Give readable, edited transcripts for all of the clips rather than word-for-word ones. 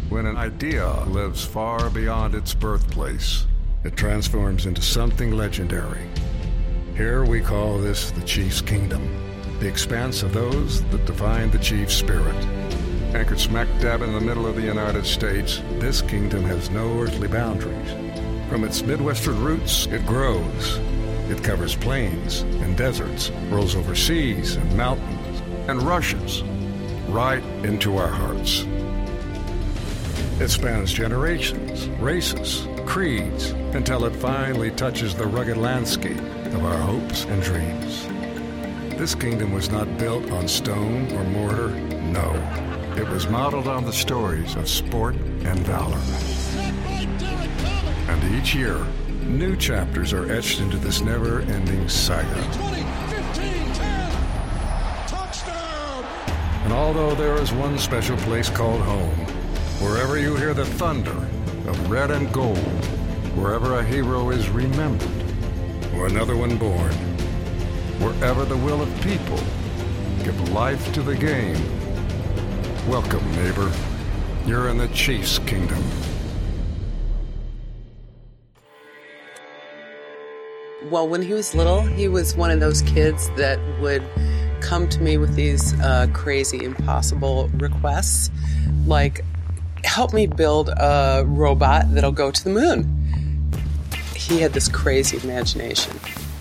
When an idea lives far beyond its birthplace, it transforms into something legendary. Here we call this the Chiefs' Kingdom, the expanse of those that define the Chiefs' spirit. Anchored smack dab in the middle of the United States, this kingdom has no earthly boundaries. From its Midwestern roots, it grows. It covers plains and deserts, rolls over seas and mountains, and rushes right into our hearts. It spans generations, races, creeds, until it finally touches the rugged landscape of our hopes and dreams. This kingdom was not built on stone or mortar, no. It was modeled on the stories of sport and valor. And each year, new chapters are etched into this never-ending saga. 20, 15, 10, touchdown! And although there is one special place called home, wherever you hear the thunder of red and gold, wherever a hero is remembered, or another one born, wherever the will of people give life to the game, welcome, neighbor. You're in the Chiefs' Kingdom. Well, when he was little, he was one of those kids that would come to me with these crazy, impossible requests, like, help me build a robot that'll go to the moon. He had this crazy imagination.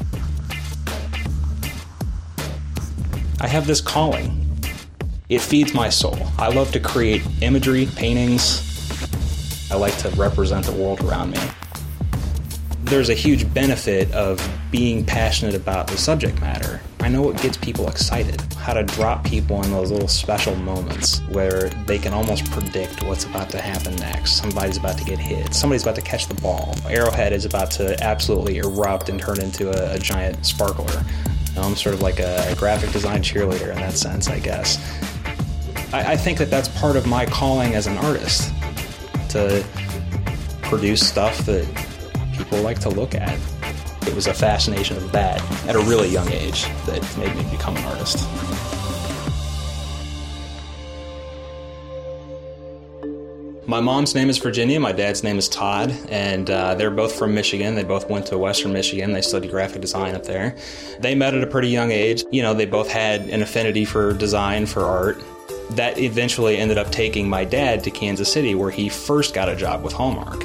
I have this calling. It feeds my soul. I love to create imagery, paintings. I like to represent the world around me. There's a huge benefit of being passionate about the subject matter. I know what gets people excited, how to drop people in those little special moments where they can almost predict what's about to happen next. Somebody's about to get hit. Somebody's about to catch the ball. Arrowhead is about to absolutely erupt and turn into a giant sparkler. I'm sort of like a graphic design cheerleader in that sense, I guess. I think that that's part of my calling as an artist, to produce stuff that people like to look at. It was a fascination of that at a really young age that made me become an artist. My mom's name is Virginia, my dad's name is Todd, and they're both from Michigan. They both went to Western Michigan. They studied graphic design up there. They met at a pretty young age. You know, they both had an affinity for design, for art. That eventually ended up taking my dad to Kansas City, where he first got a job with Hallmark.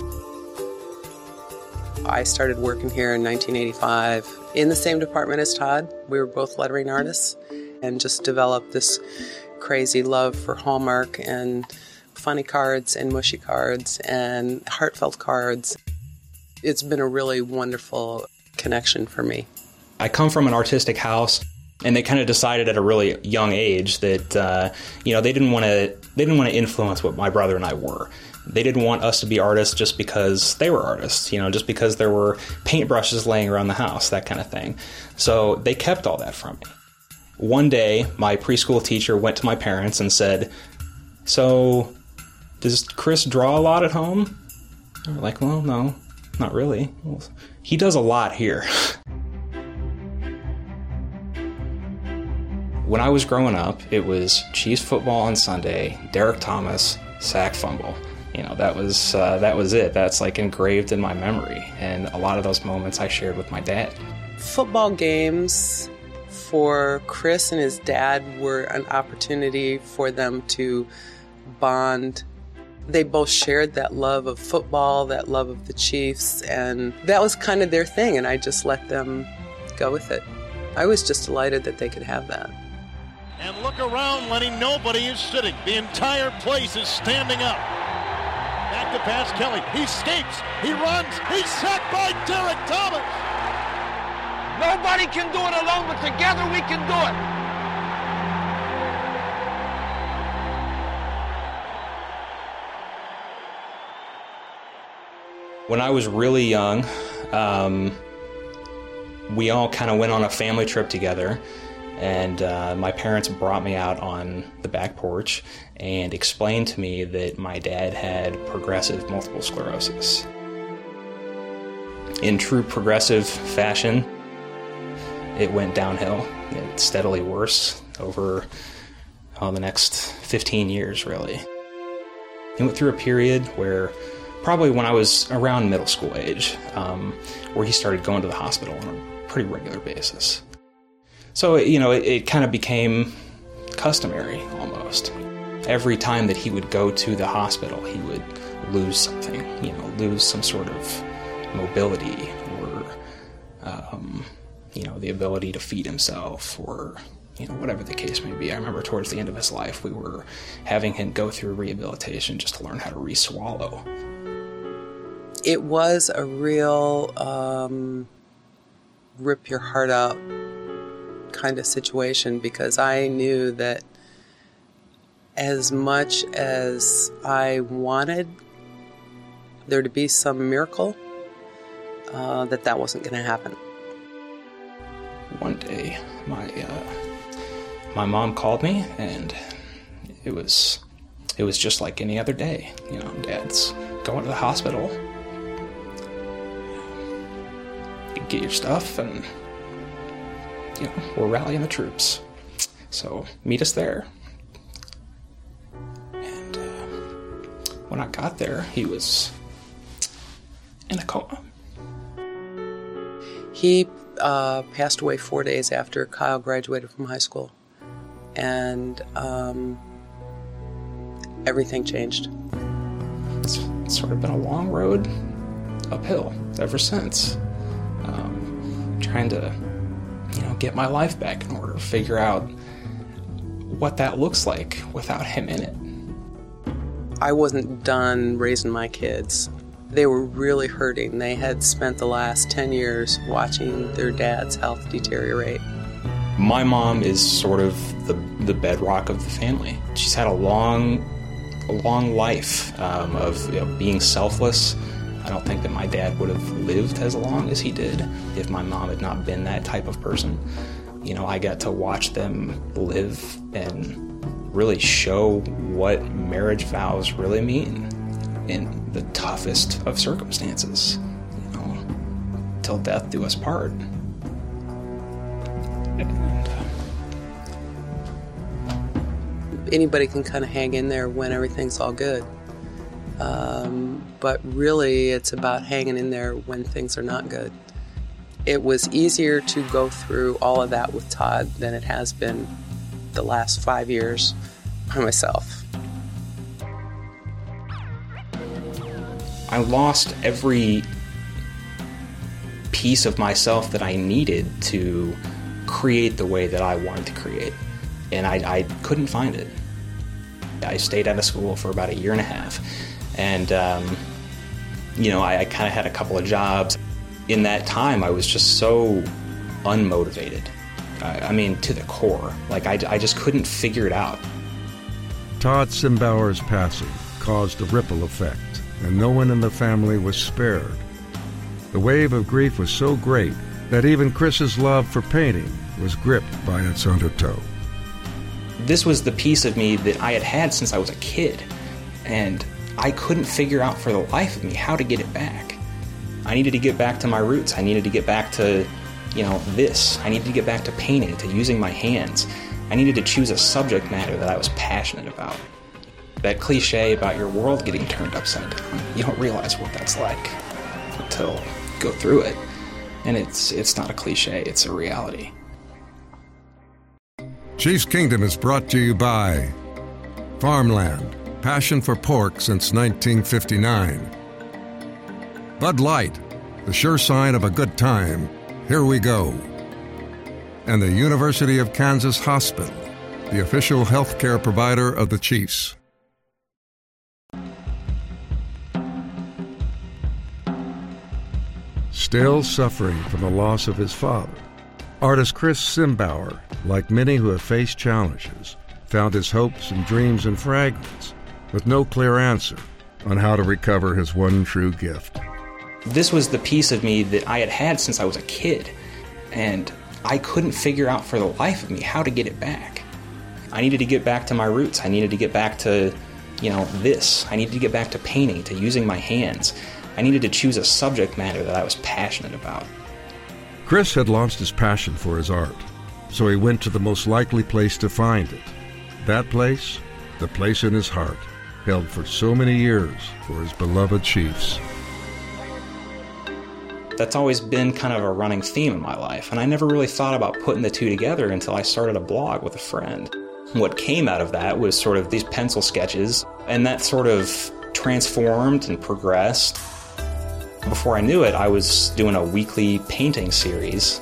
I started working here in 1985 in the same department as Todd. We were both lettering artists and just developed this crazy love for Hallmark and funny cards and mushy cards and heartfelt cards. It's been a really wonderful connection for me. I come from an artistic house, and they kind of decided at a really young age that they didn't want to influence what my brother and I were. They didn't want us to be artists just because they were artists, just because there were paintbrushes laying around the house, that kind of thing. So they kept all that from me. One day, my preschool teacher went to my parents and said, "So, does Chris draw a lot at home?" They were like, "Well, no, not really." Well, he does a lot here. When I was growing up, it was Chiefs football on Sunday, Derek Thomas, sack fumble. That was it. That's like engraved in my memory. And a lot of those moments I shared with my dad. Football games for Chris and his dad were an opportunity for them to bond. They both shared that love of football, that love of the Chiefs, and that was kind of their thing, and I just let them go with it. I was just delighted that they could have that. And look around, Lenny, nobody is sitting. The entire place is standing up. Back to pass Kelly. He escapes. He runs. He's sacked by Derek Thomas. Nobody can do it alone, but together we can do it. When I was really young, we all kind of went on a family trip together. And my parents brought me out on the back porch and explained to me that my dad had progressive multiple sclerosis. In true progressive fashion, it went downhill. It's steadily worse over the next 15 years, really. He went through a period where, probably when I was around middle school age, where he started going to the hospital on a pretty regular basis. So, it kind of became customary almost. Every time that he would go to the hospital, he would lose something, lose some sort of mobility or, the ability to feed himself or, whatever the case may be. I remember towards the end of his life, we were having him go through rehabilitation just to learn how to re-swallow. It was a real rip your heart out kind of situation, because I knew that as much as I wanted there to be some miracle, that wasn't going to happen. One day, my mom called me, and it was just like any other day. Dad's going to the hospital. You get your stuff, and we're rallying the troops. So meet us there. And when I got there, he was in a coma. He passed away 4 days after Kyle graduated from high school. And everything changed. It's sort of been a long road uphill ever since. Trying to, get my life back in order, figure out what that looks like without him in it. I wasn't done raising my kids. They were really hurting. They had spent the last 10 years watching their dad's health deteriorate. My mom is sort of the bedrock of the family. She's had a long life of being selfless. I don't think that my dad would have lived as long as he did if my mom had not been that type of person. I got to watch them live and really show what marriage vows really mean in the toughest of circumstances, till death do us part. Anybody can kind of hang in there when everything's all good. But really, it's about hanging in there when things are not good. It was easier to go through all of that with Todd than it has been the last 5 years by myself. I lost every piece of myself that I needed to create the way that I wanted to create, and I couldn't find it. I stayed out of school for about 1.5 years, and I kind of had a couple of jobs. In that time, I was just so unmotivated. To the core. I just couldn't figure it out. Todd Simbauer's passing caused a ripple effect, and no one in the family was spared. The wave of grief was so great that even Chris's love for painting was gripped by its undertow. This was the piece of me that I had had since I was a kid, and I couldn't figure out for the life of me how to get it back. I needed to get back to my roots. I needed to get back to, this. I needed to get back to painting, to using my hands. I needed to choose a subject matter that I was passionate about. That cliche about your world getting turned upside down, you don't realize what that's like until you go through it. And it's not a cliche, it's a reality. Chief's Kingdom is brought to you by Farmland, passion for pork since 1959. Bud Light, the sure sign of a good time. Here we go. And the University of Kansas Hospital, the official healthcare provider of the Chiefs. Still suffering from the loss of his father, artist Chris Simbauer, like many who have faced challenges, found his hopes and dreams in fragments, with no clear answer on how to recover his one true gift. This was the piece of me that I had had since I was a kid, and I couldn't figure out for the life of me how to get it back. I needed to get back to my roots. I needed to get back to, this. I needed to get back to painting, to using my hands. I needed to choose a subject matter that I was passionate about. Chris had lost his passion for his art, so he went to the most likely place to find it. That place, the place in his heart. held for so many years for his beloved Chiefs. That's always been kind of a running theme in my life, and I never really thought about putting the two together until I started a blog with a friend. What came out of that was sort of these pencil sketches, and that sort of transformed and progressed. Before I knew it, I was doing a weekly painting series.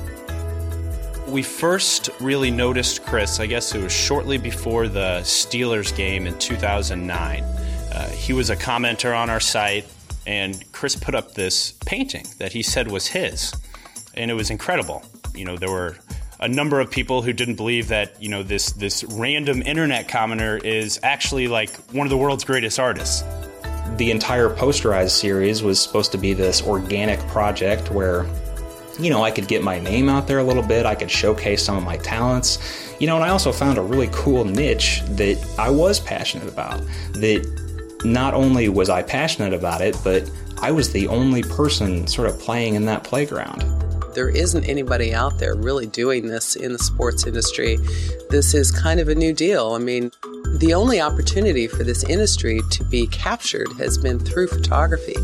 We first really noticed Chris, I guess it was shortly before the Steelers game in 2009. He was a commenter on our site, and Chris put up this painting that he said was his, and it was incredible. You know, there were a number of people who didn't believe that, you know, this random internet commenter is actually like one of the world's greatest artists. The entire Posterized series was supposed to be this organic project where, you know, I could get my name out there a little bit, I could showcase some of my talents, you know, and I also found a really cool niche that I was passionate about, that not only was I passionate about it, but I was the only person sort of playing in that playground. There isn't anybody out there really doing this in the sports industry. This is kind of a new deal. I mean, the only opportunity for this industry to be captured has been through photography.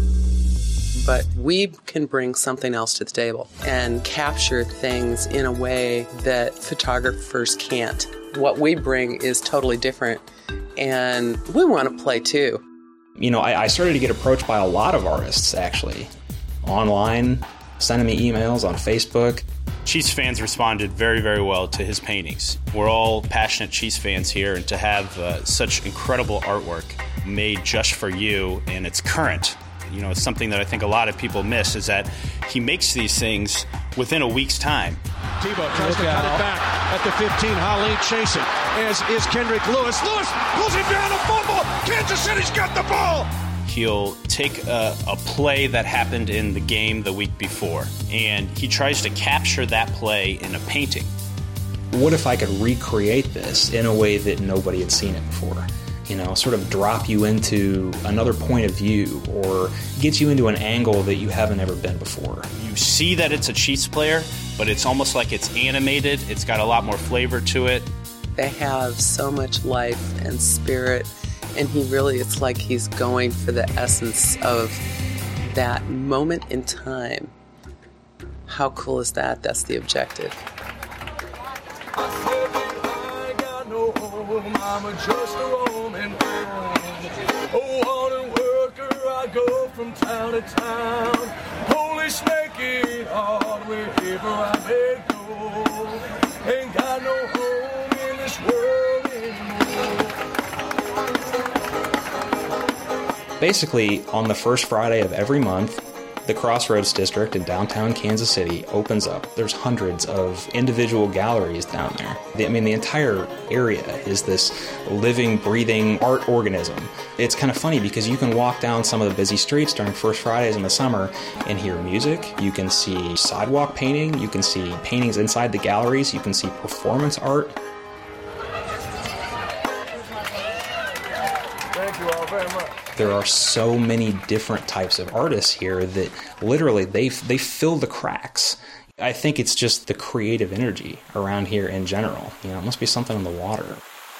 But we can bring something else to the table and capture things in a way that photographers can't. What we bring is totally different, and we want to play too. You know, I started to get approached by a lot of artists, actually, online, sending me emails on Facebook. Chiefs fans responded very, very well to his paintings. We're all passionate Chiefs fans here, and to have such incredible artwork made just for you, and it's current. You know, it's something that I think a lot of people miss, is that he makes these things within a week's time. Tebow tries to cut it back at the 15. Holly chasing, as is Kendrick Lewis. Lewis pulls him down, a fumble. Kansas City's got the ball. He'll take a play that happened in the game the week before, and he tries to capture that play in a painting. What if I could recreate this in a way that nobody had seen it before? You know, sort of drop you into another point of view or get you into an angle that you haven't ever been before. You see that it's a Chiefs player, but it's almost like it's animated. It's got a lot more flavor to it. They have so much life and spirit, and it's like he's going for the essence of that moment in time. How cool is that? That's the objective. I'm just a Roman oh, hard worker, I go from town to town. Polish make it hard wherever I may go. Ain't got no home in this world anymore. Basically, on the first Friday of every month, the Crossroads District in downtown Kansas City opens up. There's hundreds of individual galleries down there. I mean, the entire area is this living, breathing art organism. It's kind of funny because you can walk down some of the busy streets during First Fridays in the summer and hear music. You can see sidewalk painting. You can see paintings inside the galleries. You can see performance art. Thank you all very much. There are so many different types of artists here that literally they fill the cracks. I think it's just the creative energy around here in general. You know, it must be something in the water.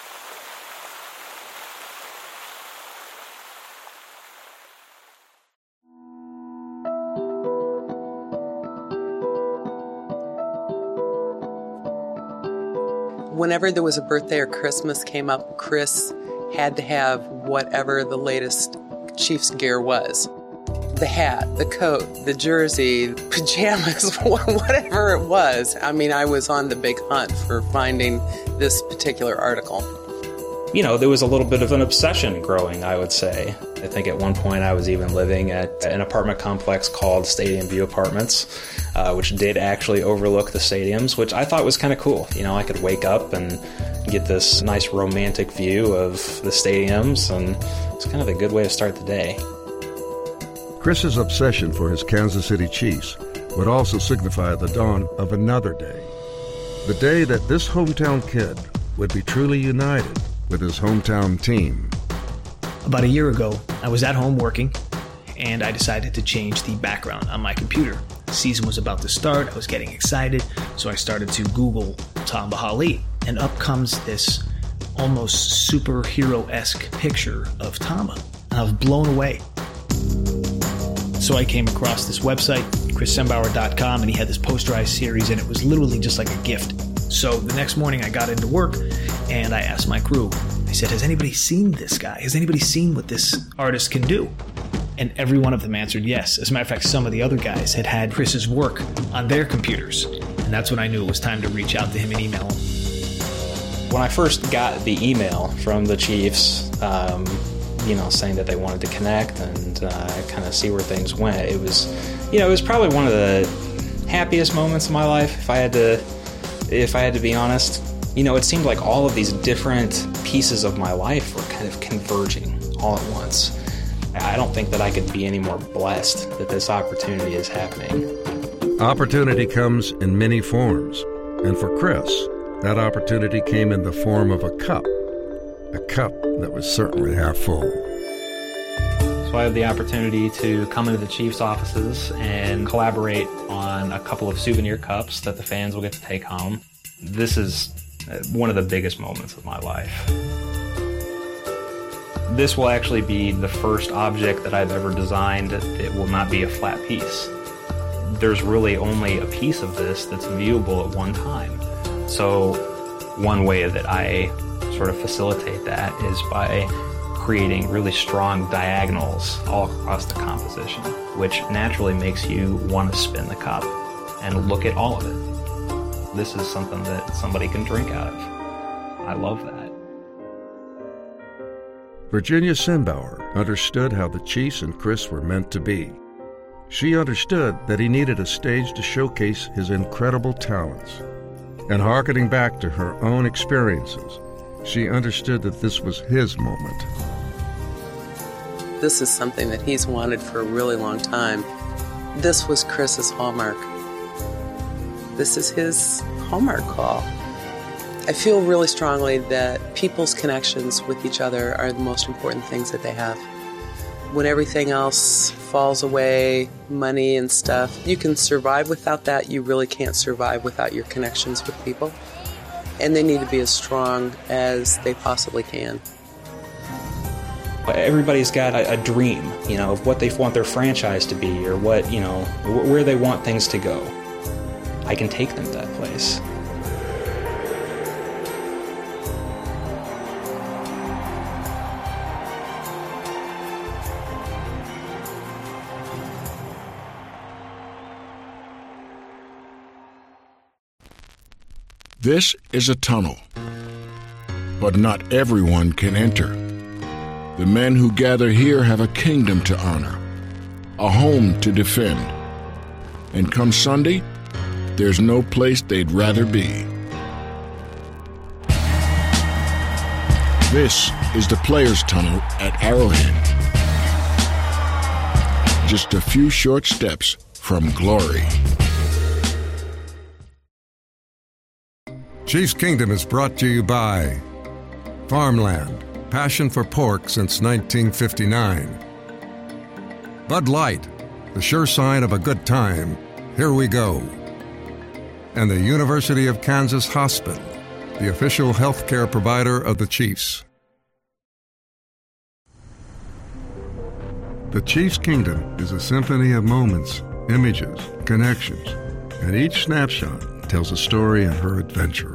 Whenever there was a birthday or Christmas came up, Chris had to have whatever the latest Chiefs gear was. The hat, the coat, the jersey, pajamas, whatever it was. I mean, I was on the big hunt for finding this particular article. You know, there was a little bit of an obsession growing, I would say. I think at one point I was even living at an apartment complex called Stadium View Apartments, which did actually overlook the stadiums, which I thought was kind of cool. You know, I could wake up and get this nice romantic view of the stadiums, and it's kind of a good way to start the day. Chris's obsession for his Kansas City Chiefs would also signify the dawn of another day. The day that this hometown kid would be truly united with his hometown team. About a year ago, I was at home working, and I decided to change the background on my computer. The season was about to start, I was getting excited, so I started to Google Tamba Hali, and up comes this almost superhero-esque picture of Tama. And I was blown away. So I came across this website, chrissembauer.com, and he had this posterized series, and it was literally just like a gift. So the next morning I got into work, and I asked my crew, I said, has anybody seen this guy? Has anybody seen what this artist can do? And every one of them answered yes. As a matter of fact, some of the other guys had Chris's work on their computers. And that's when I knew it was time to reach out to him and email him. When I first got the email from the Chiefs, saying that they wanted to connect and kind of see where things went, it was probably one of the happiest moments of my life, if I had to be honest. It seemed like all of these different pieces of my life were kind of converging all at once. I don't think that I could be any more blessed that this opportunity is happening. Opportunity comes in many forms, and for Chris, that opportunity came in the form of a cup that was certainly half full. So I had the opportunity to come into the Chiefs offices and collaborate on a couple of souvenir cups that the fans will get to take home. This is one of the biggest moments of my life. This will actually be the first object that I've ever designed that will not be a flat piece. There's really only a piece of this that's viewable at one time. So one way that I sort of facilitate that is by creating really strong diagonals all across the composition, which naturally makes you want to spin the cup and look at all of it. This is something that somebody can drink out of. I love that. Virginia Sembauer understood how the Chiefs and Chris were meant to be. She understood that he needed a stage to showcase his incredible talents. And hearkening back to her own experiences, she understood that this was his moment. This is something that he's wanted for a really long time. This was Chris's hallmark. This is his hallmark call. I feel really strongly that people's connections with each other are the most important things that they have. When everything else falls away, money and stuff, you can survive without that. You really can't survive without your connections with people. And they need to be as strong as they possibly can. Everybody's got a dream, of what they want their franchise to be or what, where they want things to go. I can take them to that place. This is a tunnel, but not everyone can enter. The men who gather here have a kingdom to honor, a home to defend. And come Sunday, there's no place they'd rather be. This is the Players' Tunnel at Arrowhead. Just a few short steps from glory. Chiefs Kingdom is brought to you by Farmland, passion for pork since 1959. Bud Light, the sure sign of a good time. Here we go. And the University of Kansas Hospital, the official healthcare provider of the Chiefs. The Chiefs Kingdom is a symphony of moments, images, connections, and each snapshot tells a story in her adventure.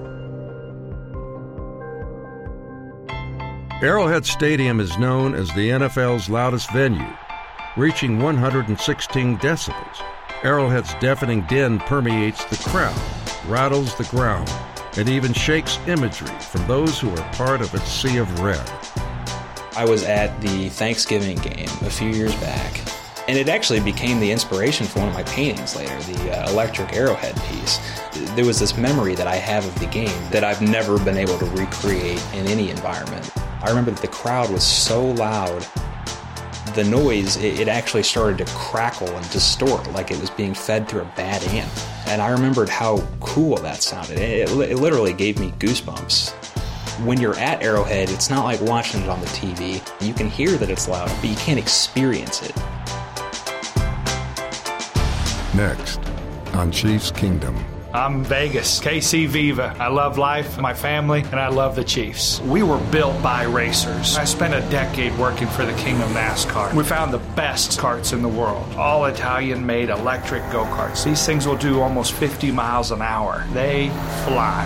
Arrowhead Stadium is known as the NFL's loudest venue, reaching 116 decibels. Arrowhead's deafening din permeates the crowd, rattles the ground, and even shakes imagery from those who are part of its sea of red. I was at the Thanksgiving game a few years back, and it actually became the inspiration for one of my paintings later, the Electric Arrowhead piece. There was this memory that I have of the game that I've never been able to recreate in any environment. I remember that the crowd was so loud, the noise, it actually started to crackle and distort like it was being fed through a bad amp. And I remembered how cool that sounded. It literally gave me goosebumps. When you're at Arrowhead, it's not like watching it on the TV. You can hear that it's loud, but you can't experience it. Next on Chiefs Kingdom. I'm Vegas, KC Viva. I love life, my family, and I love the Chiefs. We were built by racers. I spent a decade working for the king of NASCAR. We found the best karts in the world, all Italian-made electric go-karts. These things will do almost 50 miles an hour. They fly.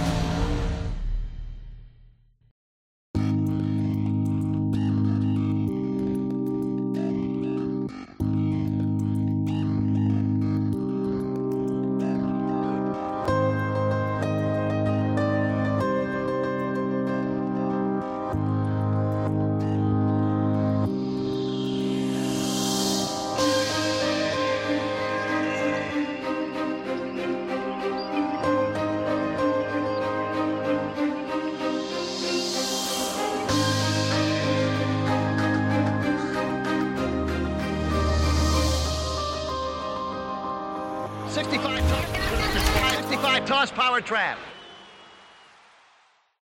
Toss power trap.